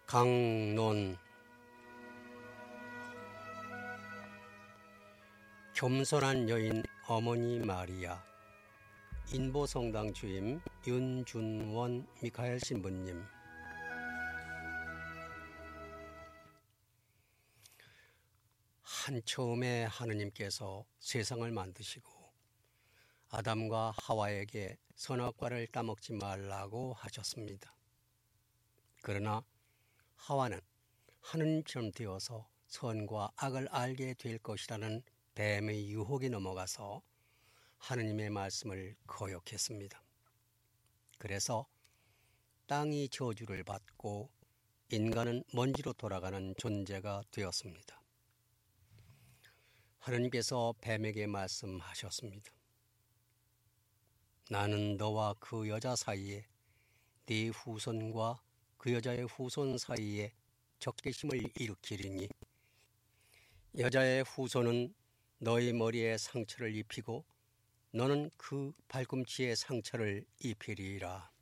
강론. 겸손한 여인 어머니 마리아. 인보성당 주임 윤준원 미카엘 신부님. 한처음에 하느님께서 세상을 만드시고 아담과 하와에게 선악과를 따먹지 말라고 하셨습니다. 그러나 하와는 하느님처럼 되어서 선과 악을 알게 될 것이라는 뱀의 유혹에 넘어가서 하느님의 말씀을 거역했습니다. 그래서 땅이 저주를 받고 인간은 먼지로 돌아가는 존재가 되었습니다. 하느님께서 뱀에게 말씀하셨습니다. 나는 너와 그 여자 사이에 네 후손과 그 여자의 후손 사이에 적개심을 일으키리니 여자의 후손은 너희 머리에 상처를 입히고 너는 그 발꿈치에 상처를 입히리라.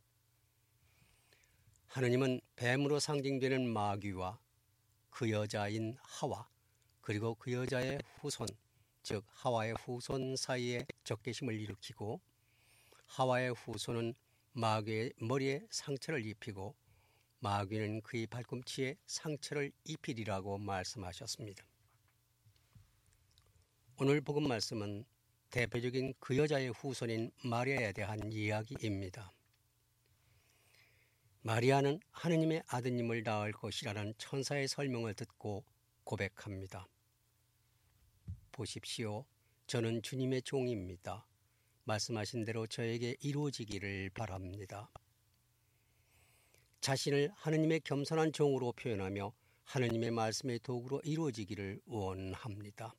하느님은 뱀으로 상징되는 마귀와 그 여자인 하와 그리고 그 여자의 후손, 즉 하와의 후손 사이에 적개심을 일으키고 하와의 후손은 마귀의 머리에 상처를 입히고 마귀는 그의 발꿈치에 상처를 입히리라고 말씀하셨습니다. 오늘 복음 말씀은 대표적인 그 여자의 후손인 마리아에 대한 이야기입니다. 마리아는 하느님의 아드님을 낳을 것이라는 천사의 설명을 듣고 고백합니다. 보십시오. 저는 주님의 종입니다. 말씀하신 대로 저에게 이루어지기를 바랍니다. 자신을 하느님의 겸손한 종으로 표현하며 하느님의 말씀의 도구로 이루어지기를 원합니다.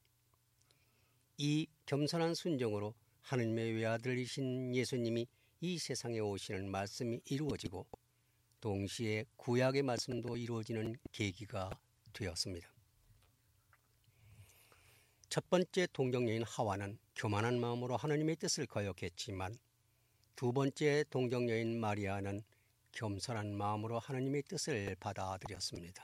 이 겸손한 순종으로 하느님의 외아들이신 예수님이 이 세상에 오시는 말씀이 이루어지고 동시에 구약의 말씀도 이루어지는 계기가 되었습니다. 첫 번째 동정녀인 하와는 교만한 마음으로 하느님의 뜻을 거역했지만 두 번째 동정녀인 마리아는 겸손한 마음으로 하느님의 뜻을 받아들였습니다.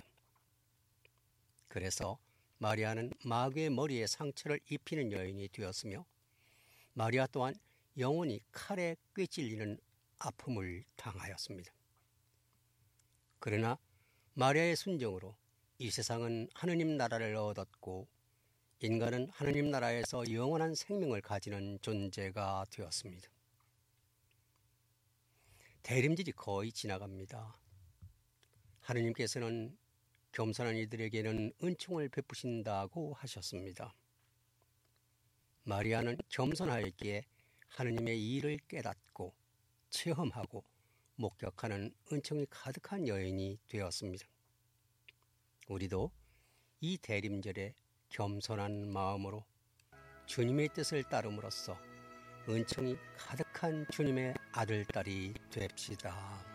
그래서 마리아는 마귀의 머리에 상처를 입히는 여인이 되었으며 마리아 또한 영원히 칼에 꿰찔리는 아픔을 당하였습니다. 그러나 마리아의 순종으로 이 세상은 하느님 나라를 얻었고 인간은 하느님 나라에서 영원한 생명을 가지는 존재가 되었습니다. 대림절이 거의 지나갑니다. 하느님께서는 겸손한 이들에게는 은총을 베푸신다고 하셨습니다. 마리아는 겸손하였기에 하느님의 일을 깨닫고 체험하고 목격하는 은총이 가득한 여인이 되었습니다. 우리도 이 대림절에 겸손한 마음으로 주님의 뜻을 따름으로써 은총이 가득한 주님의 아들, 딸이 됩시다.